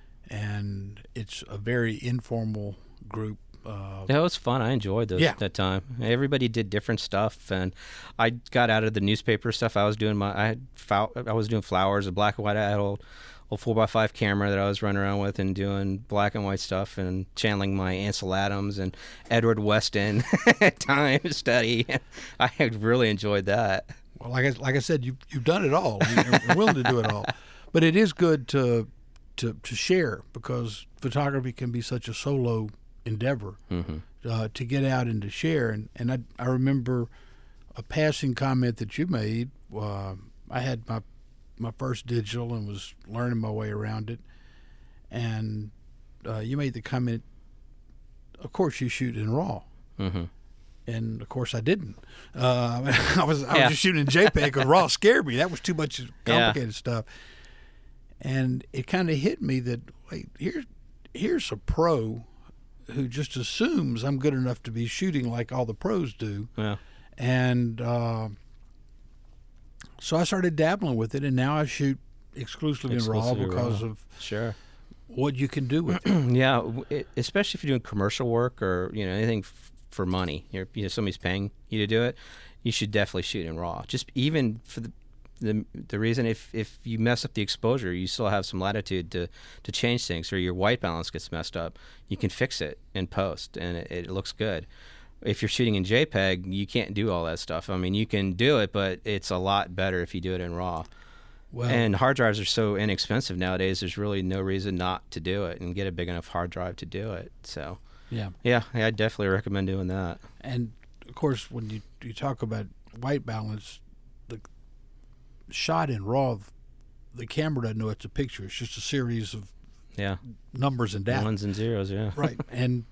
and it's a very informal group. It was fun. I enjoyed that time. Everybody did different stuff, and I got out of the newspaper stuff. I was doing I was doing flowers, a black and white. I had old 4x5 camera that I was running around with and doing black and white stuff and channeling my Ansel Adams and Edward Weston time study. I really enjoyed that. Well, like I said, you've done it all. You're willing to do it all, but it is good to share, because photography can be such a solo endeavor. To get out and to share. And I remember a passing comment that you made. I had my first digital and was learning my way around it, and you made the comment, of course you shoot in RAW. And of course, I didn't. I was just shooting in JPEG because RAW scared me. That was too much complicated stuff. And it kind of hit me that, wait, here's a pro who just assumes I'm good enough to be shooting like all the pros do. Yeah. And so I started dabbling with it, and now I shoot exclusively in RAW because of what you can do with it. Yeah, especially if you're doing commercial work or anything for money. Somebody's paying you to do it. You should definitely shoot in RAW. Just even for the reason if you mess up the exposure, you still have some latitude to change things, or your white balance gets messed up. You can fix it in post, and it looks good. If you're shooting in JPEG, you can't do all that stuff. I mean, you can do it, but it's a lot better if you do it in RAW. Well, and hard drives are so inexpensive nowadays, there's really no reason not to do it and get a big enough hard drive to do it. So, yeah, I definitely recommend doing that. And, of course, when you talk about white balance, the shot in RAW, the camera doesn't know it's a picture. It's just a series of numbers and data. Ones and zeros, yeah. Right. And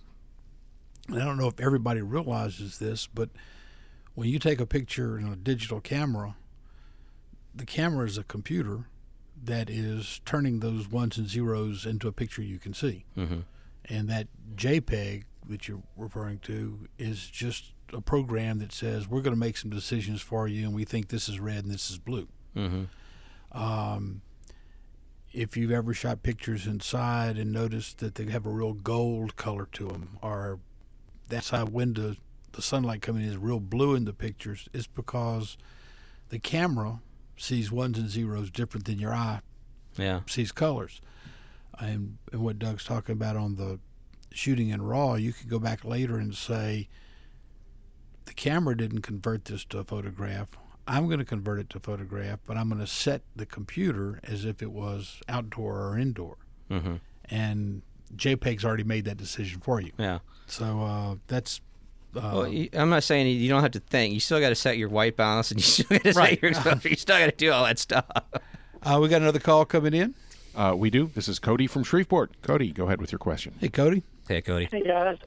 I don't know if everybody realizes this, but when you take a picture in a digital camera, the camera is a computer that is turning those ones and zeros into a picture you can see. Mm-hmm. And that JPEG that you're referring to is just a program that says, we're going to make some decisions for you, and we think this is red and this is blue. Mm-hmm. If you've ever shot pictures inside and noticed that they have a real gold color to them, or that's how when the sunlight coming in is real blue in the pictures, it's because the camera sees ones and zeros different than your eye sees colors. And what Doug's talking about on the shooting in RAW, you could go back later and say, the camera didn't convert this to a photograph. I'm going to convert it to photograph, but I'm going to set the computer as if it was outdoor or indoor. Mm-hmm. And JPEG's already made that decision for you. Yeah. So that's... well, I'm not saying you don't have to think. You still got to set your white balance, and you still got to set your exposure. You still got to do all that stuff. We got another call coming in. We do. This is Cody from Shreveport. Cody, go ahead with your question. Hey, Cody. Hey, Cody. Hey, guys.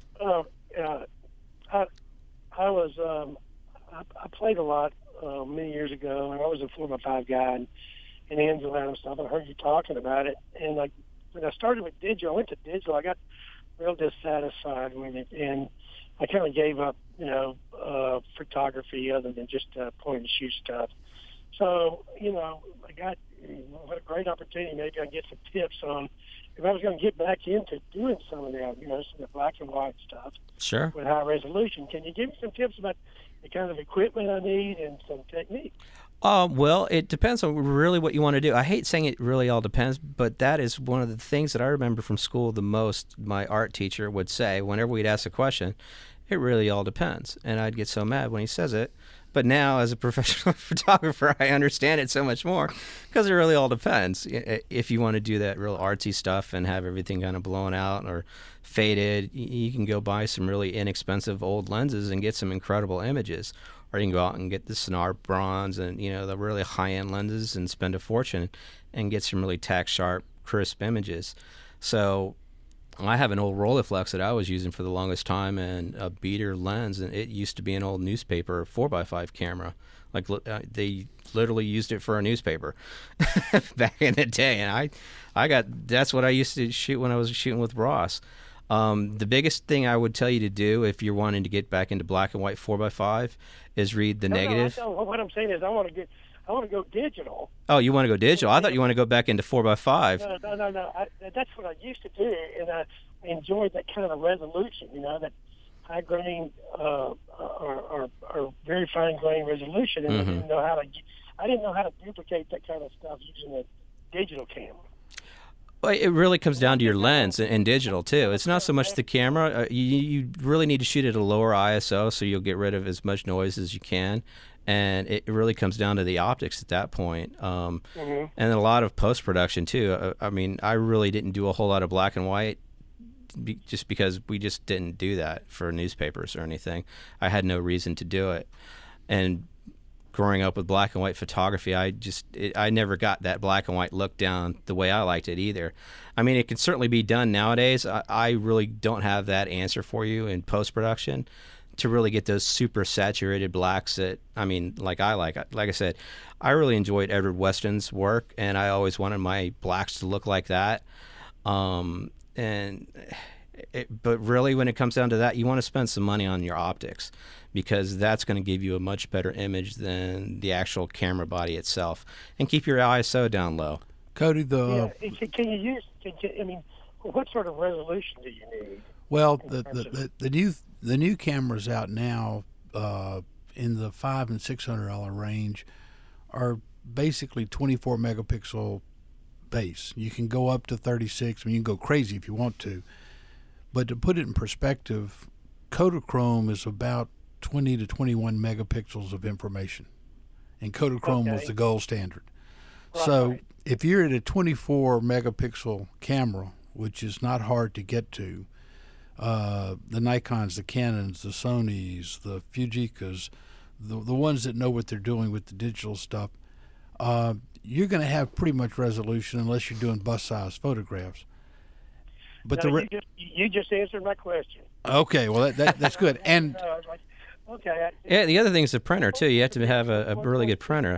I played a lot many years ago, and I was a 4x5 guy and ends and that and stuff. I heard you talking about it, and like when I started with digital, I went to digital. I got real dissatisfied with it, and I kind of gave up, photography other than just point and shoot stuff. So, I got what a great opportunity. Maybe I can get some tips on if I was going to get back into doing some of that, some of the black and white stuff. Sure. With high resolution. Can you give me some tips about the kind of equipment I need and some technique? Well, it depends on really what you want to do. I hate saying it really all depends, but that is one of the things that I remember from school the most. My art teacher would say whenever we'd ask a question, it really all depends. And I'd get so mad when he says it. But now, as a professional photographer, I understand it so much more because it really all depends. If you want to do that real artsy stuff and have everything kind of blown out or faded, you can go buy some really inexpensive old lenses and get some incredible images. Or you can go out and get the Sonnar Bronze and, the really high-end lenses and spend a fortune and get some really tack-sharp, crisp images. So I have an old Rolleiflex that I was using for the longest time and a beater lens, and it used to be an old newspaper 4x5 camera. Like they literally used it for a newspaper back in the day, and that's what I used to shoot when I was shooting with Ross. The biggest thing I would tell you to do if you're wanting to get back into black and white 4x5 is read the negative. No, what I'm saying is I want to go digital. Oh, you want to go digital? I thought you want to go back into 4x5. No. That's what I used to do, and I enjoyed that kind of resolution, that high grain or very fine grain resolution, and Mm-hmm. I didn't know how to duplicate that kind of stuff using a digital camera. Well, it really comes down to your lens and digital too. It's not so much the camera. You really need to shoot at a lower ISO so you'll get rid of as much noise as you can. And it really comes down to the optics at that point. And a lot of post-production too. I really didn't do a whole lot of black and white just because we just didn't do that for newspapers or anything. I had no reason to do it. And growing up with black and white photography, I never got that black and white look down the way I liked it either. It can certainly be done nowadays. I really don't have that answer for you in post-production. to really get those super saturated blacks that, I mean, like I said, I really enjoyed Edward Weston's work, and I always wanted my blacks to look like that. But really, when it comes down to that, you want to spend some money on your optics, because that's going to give you a much better image than the actual camera body itself. And keep your ISO down low. Cody, I mean, what sort of resolution do you need? Well, the new cameras out now in the $500 and $600 range are basically 24 megapixel base. You can go up to 36. I mean, you can go crazy if you want to. But to put it in perspective, Kodachrome is about 20 to 21 megapixels of information, and Kodachrome was the gold standard. Right. So if you're at a 24 megapixel camera, which is not hard to get to, the Nikons, the Canons, the Sonys, the Fujicas, the ones that know what they're doing with the digital stuff, you're going to have pretty much resolution unless you're doing bus-size photographs. But you just answered my question. Okay, well that's good. And I was like, okay. Yeah, the other thing is the printer too. You have to have a really good printer.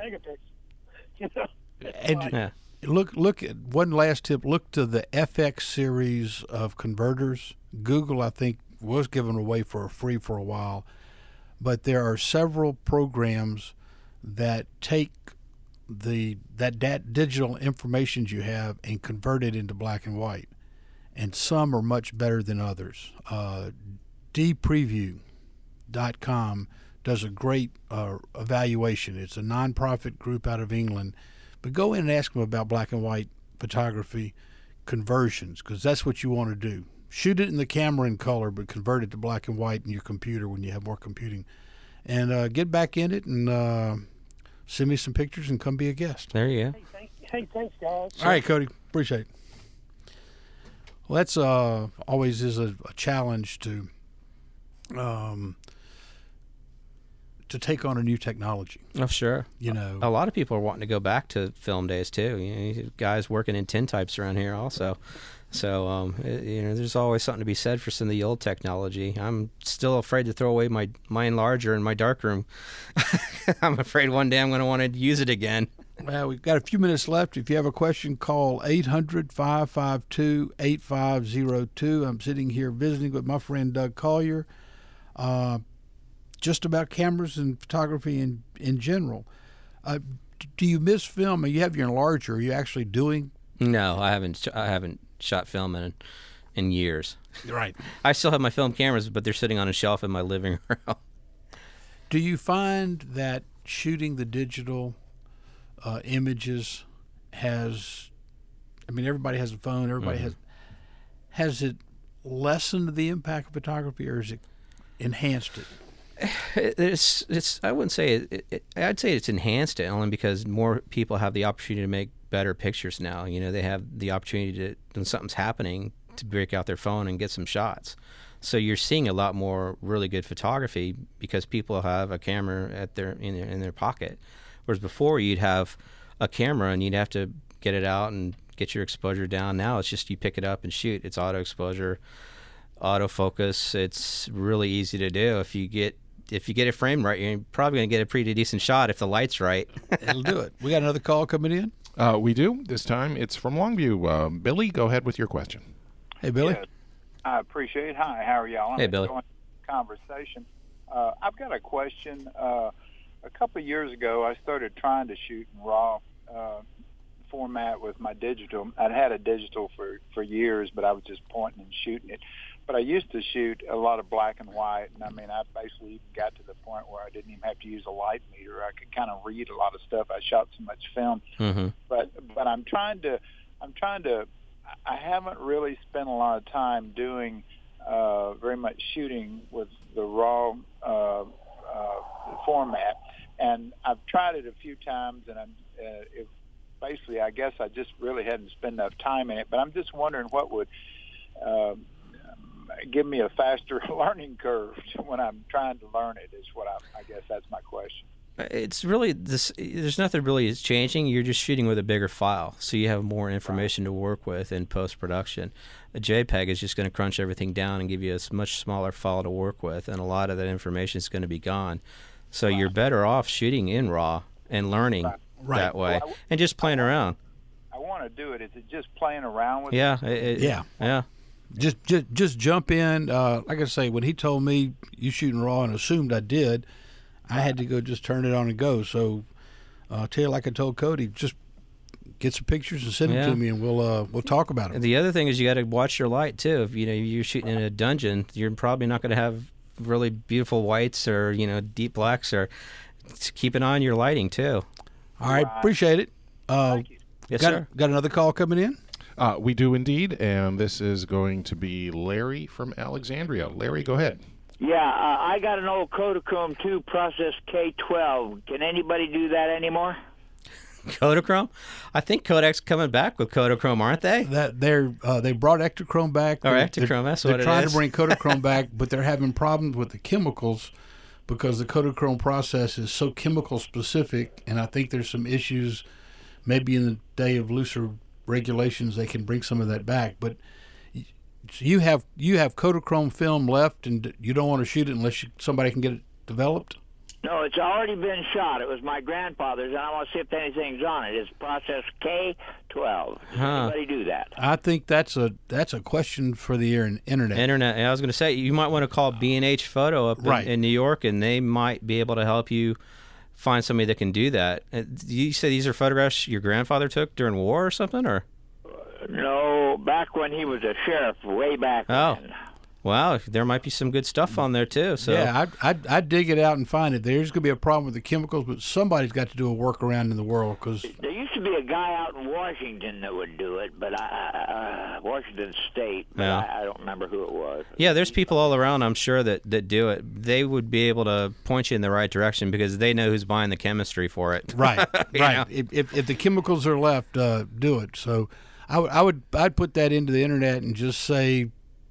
And look at one last tip. Look to the FX series of converters. Google, I think, was given away for free for a while, but there are several programs that take that digital information you have and convert it into black and white, and some are much better than others. dpreview.com does a great evaluation. It's a nonprofit group out of England. But go in and ask them about black and white photography conversions, because that's what you want to do. Shoot it in the camera in color, but convert it to black and white in your computer when you have more computing. And get back in it and send me some pictures and come be a guest. There you go. Hey, thanks, guys. All right, Cody. Appreciate it. Well, that's always is a challenge to take on a new technology. Oh, sure. You know, a lot of people are wanting to go back to film days too. You know, guys working in tintypes around here also. So there's always something to be said for some of the old technology. I'm still afraid to throw away my enlarger in my darkroom. I'm afraid one day I'm going to want to use it again. Well, we've got a few minutes left. If you have a question, call 800-552-8502. I'm sitting here visiting with my friend Doug Collier, just about cameras and photography in general. Do you miss film? You have your enlarger. Are you actually doing? No, I haven't shot film in years. Right. I still have my film cameras, but they're sitting on a shelf in my living room. Do you find that shooting the digital images everybody has a phone, everybody has it lessened the impact of photography, or has it enhanced it? I wouldn't say it. I'd say it's enhanced it, only because more people have the opportunity to make better pictures now. You know, they have the opportunity to, when something's happening, to break out their phone and get some shots. So you're seeing a lot more really good photography because people have a camera in their pocket. Whereas before, you'd have a camera and you'd have to get it out and get your exposure down. Now it's just you pick it up and shoot. It's auto exposure, autofocus. It's really easy to do. If you get it framed right, you're probably going to get a pretty decent shot if the light's right. It'll do it. We got another call coming in. We do. This time it's from Longview. Billy, go ahead with your question. Hey, Billy. Yes, I appreciate it. Hi, how are y'all? Hey, Billy. Enjoying the conversation. I've got a question. A couple of years ago, I started trying to shoot in RAW format with my digital. I'd had a digital for years, but I was just pointing and shooting it. But I used to shoot a lot of black and white, and I basically even got to the point where I didn't even have to use a light meter. I could kind of read a lot of stuff. I shot so much film, but I'm trying to. I haven't really spent a lot of time doing very much shooting with the RAW format, and I've tried it a few times, and basically I guess I just really hadn't spent enough time in it. But I'm just wondering what would give me a faster learning curve when I'm trying to learn it. Is what I guess that's my question. It's really this. There's nothing really is changing. You're just shooting with a bigger file, so you have more information to work with in post production. A JPEG is just going to crunch everything down and give you a much smaller file to work with, and a lot of that information is going to be gone. So you're better off shooting in RAW and learning that way, and just playing around. I want to do it. Is it just playing around with Yeah. it? Just jump in. Like I say, when he told me you shooting RAW and assumed I did, I had to go just turn it on and go. So I'll tell you, like I told Cody, just get some pictures and send them to me, and we'll talk about it. The other thing is you got to watch your light too. If you're shooting in a dungeon, you're probably not going to have really beautiful whites or deep blacks. Or keep an eye on your lighting too. All right, appreciate it. Thank you. Yes, sir. Got another call coming in? We do indeed, and this is going to be Larry from Alexandria. Larry, go ahead. Yeah, I got an old Kodachrome 2 Process K12. Can anybody do that anymore? Kodachrome? I think Kodak's coming back with Kodachrome, aren't they? They brought Ektachrome back. Or Ektachrome, that's what it is. They're trying to bring Kodachrome back, but they're having problems with the chemicals because the Kodachrome process is so chemical specific, and I think there's some issues. Maybe in the day of looser regulations, they can bring some of that back. But you have Kodachrome film left, and you don't want to shoot it unless somebody can get it developed? No, it's already been shot. It was my grandfather's, and I want to see if anything's on it. It's Process K12. Does anybody do that? I think that's a question for the internet. Internet. And I was going to say, you might want to call B&H Photo up in New York, and they might be able to help you find somebody that can do that. You say these are photographs your grandfather took during war or something, or? No, back when he was a sheriff, way back then. Wow, there might be some good stuff on there too. So yeah, I'd dig it out and find it. There's going to be a problem with the chemicals, but somebody's got to do a workaround in the world. Because there used to be a guy out in Washington that would do it, but Washington State, but I don't remember who it was. Yeah, there's people all around, I'm sure, that do it. They would be able to point you in the right direction because they know who's buying the chemistry for it. Right, right. If the chemicals are left, do it. So I'd put that into the internet and just say,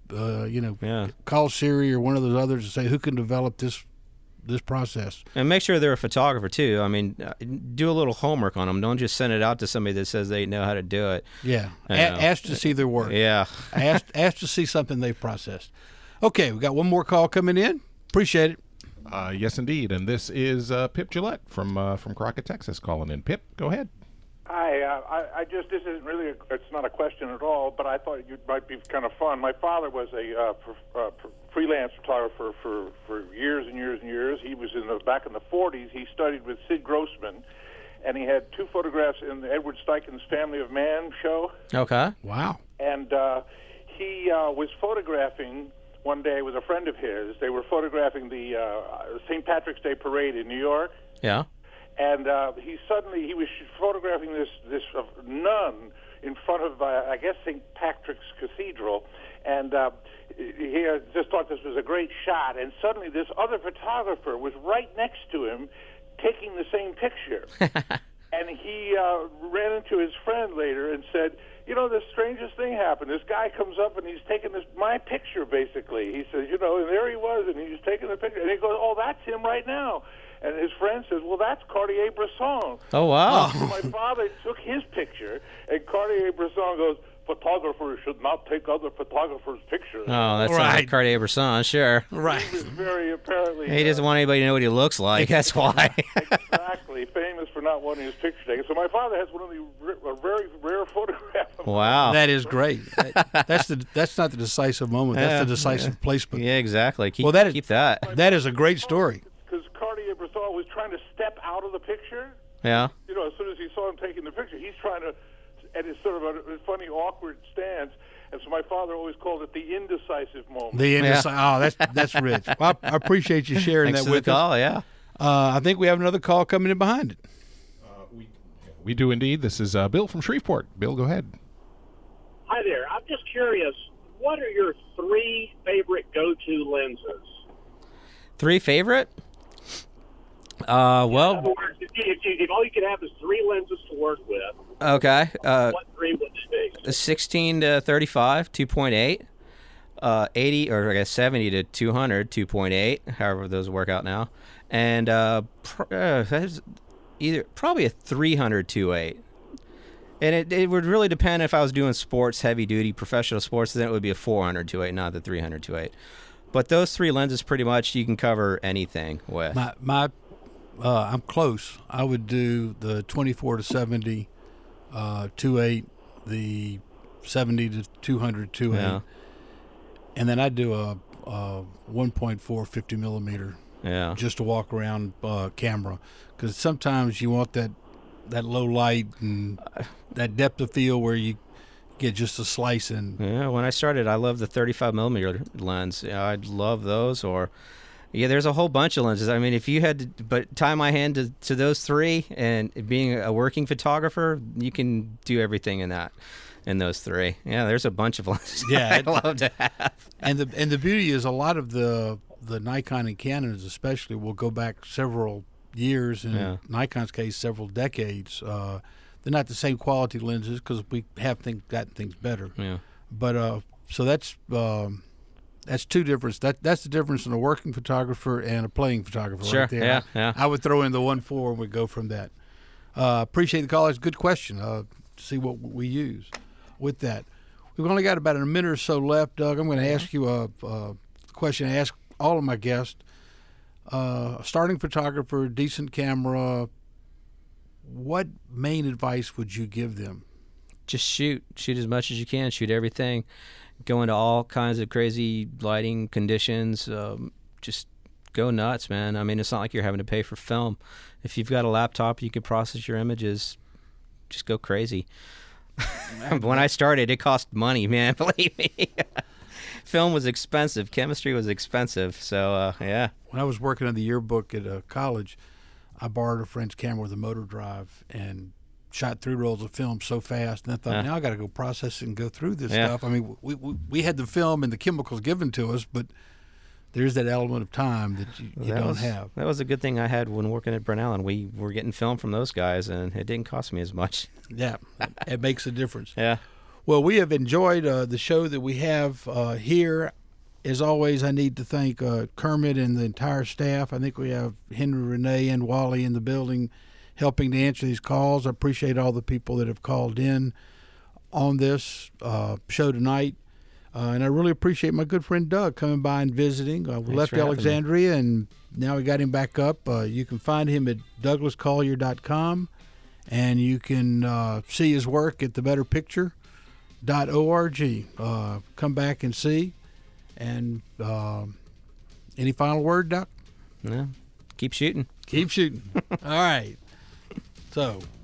call Siri or one of those others and say who can develop this process. And make sure they're a photographer too. I mean, do a little homework on them. Don't just send it out to somebody that says they know how to do it. Yeah, ask to see their work. Yeah, ask to see something they've processed. Okay, we got one more call coming in. Appreciate it. Yes, indeed. And this is Pip Gillette from Crockett, Texas, calling in. Pip, go ahead. Hi, this isn't really, it's not a question at all, but I thought it might be kind of fun. My father was a freelance photographer for years and years and years. He was back in the 40s. He studied with Sid Grossman, and he had 2 photographs in the Edward Steichen's Family of Man show. Okay. Wow. And he was photographing one day with a friend of his. They were photographing the St. Patrick's Day Parade in New York. Yeah. And he was photographing this nun in front of, I guess, St. Patrick's Cathedral. And he just thought this was a great shot. And suddenly this other photographer was right next to him taking the same picture. And he ran into his friend later and said, the strangest thing happened. This guy comes up and he's taking my picture, basically. He says, and there he was, and he's taking the picture. And he goes, oh, that's him right now. And his friend says, well, that's Cartier-Bresson. Oh, wow. So my father took his picture, and Cartier-Bresson goes, photographers should not take other photographers' pictures. Oh, that's like Cartier-Bresson, sure. Right. He was very apparently... He doesn't want anybody to know what he looks like. That's why. Exactly. Famous for not wanting his picture taken. So my father has one of the very rare photographs. Wow. That is great. That's not the decisive moment. That's the decisive placement. Yeah, exactly. Keep that. That is a great story. Because Cartier-Bresson was trying to step out of the picture. Yeah. As soon as he saw him taking the picture, he's trying to, and it's sort of a funny, awkward stance. And so my father always called it the indecisive moment. Oh, that's rich. Well, I appreciate you sharing Thanks that with us. Call, yeah. I think we have another call coming in behind it. We do indeed. This is Bill from Shreveport. Bill, go ahead. Hi there. I'm just curious, what are your 3 favorite go-to lenses? 3 favorite? Well, in other words, if all you could have is 3 lenses to work with, okay. What 3 would they be? 16 to 35, 2.8, 80 or I guess 70 to 200, 2.8, however those work out now, and that's probably a 300 2.8. And it would really depend if I was doing sports, heavy duty, professional sports, then it would be a 400 2.8, not the 300 2.8. But those three lenses, pretty much, you can cover anything with. I'm close. I would do the 24 to 70 2.8, the 70 to 200 2.8, Yeah. and then I'd do a 1.4 50 millimeter. Yeah. Just to walk around camera, because sometimes you want that low light and that depth of field where you get just a slice in. Yeah, when I started, I loved the 35 millimeter lens. Yeah, I'd love those. Or, yeah, there's a whole bunch of lenses. I mean, if you had to tie my hand to those three, and being a working photographer, you can do everything in those three. Yeah, there's a bunch of lenses. Yeah, I'd love to have. And the beauty is, a lot of the Nikon and Canons especially will go back several years, in Nikon's case several decades. They're not the same quality lenses because we have gotten things better. Yeah. But so that's two differences. That's the difference in a working photographer and a playing photographer. Sure. Right there. Yeah. I would throw in the 1.4 and we go from that. Appreciate the call. It's a good question. See what we use with that. We've only got about a minute or so left, Doug. I'm going to ask you a question I ask all of my guests. Starting photographer, decent camera, what main advice would you give them? Just shoot as much as you can. Shoot everything. Go into all kinds of crazy lighting conditions. Just go nuts, man. I mean, it's not like you're having to pay for film. If you've got a laptop, you can process your images. Just go crazy. When I started, it cost money, man. Believe me. Film was expensive. Chemistry was expensive. So, yeah. When I was working on the yearbook at college, I borrowed a friend's camera with a motor drive and shot 3 rolls of film so fast. And I thought, now I got to go process it and go through this stuff. I mean, we had the film and the chemicals given to us, but there's that element of time that you don't have. That was a good thing I had when working at Brent Allen. We were getting film from those guys, and it didn't cost me as much. Yeah, it makes a difference. Yeah. Well, we have enjoyed the show that we have here. As always, I need to thank Kermit and the entire staff. I think we have Henry, Renee, and Wally in the building helping to answer these calls. I appreciate all the people that have called in on this show tonight. And I really appreciate my good friend Doug coming by and visiting. We left Alexandria, and now we got him back up. You can find him at douglascollier.com, and you can see his work at thebetterpicture.org. Come back and see. And any final word, Doc? No. Keep shooting. Keep shooting. All right. So